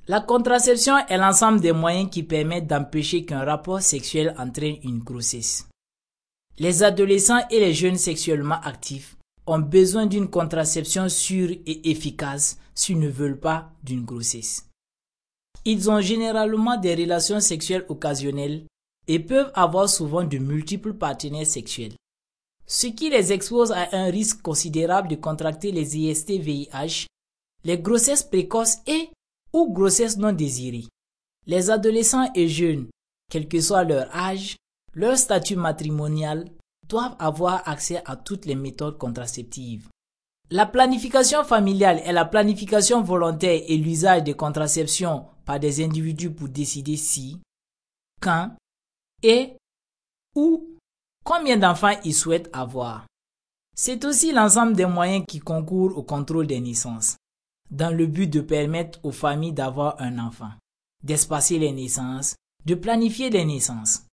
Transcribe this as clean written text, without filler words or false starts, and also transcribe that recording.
La contraception est l'ensemble des moyens qui permettent d'empêcher qu'un rapport sexuel entraîne une grossesse. Les adolescents et les jeunes sexuellement actifs ont besoin d'une contraception sûre et efficace s'ils ne veulent pas d'une grossesse. Ils ont généralement des relations sexuelles occasionnelles et peuvent avoir souvent de multiples partenaires sexuels, ce qui les expose à un risque considérable de contracter les IST-VIH, les grossesses précoces ou grossesses non désirées. Les adolescents et jeunes, quel que soit leur âge, leur statut matrimonial, doivent avoir accès à toutes les méthodes contraceptives. La planification familiale est la planification volontaire et l'usage de contraception par des individus pour décider si, quand et où, combien d'enfants ils souhaitent avoir. C'est aussi l'ensemble des moyens qui concourent au contrôle des naissances, dans le but de permettre aux familles d'avoir un enfant, d'espacer les naissances, de planifier les naissances.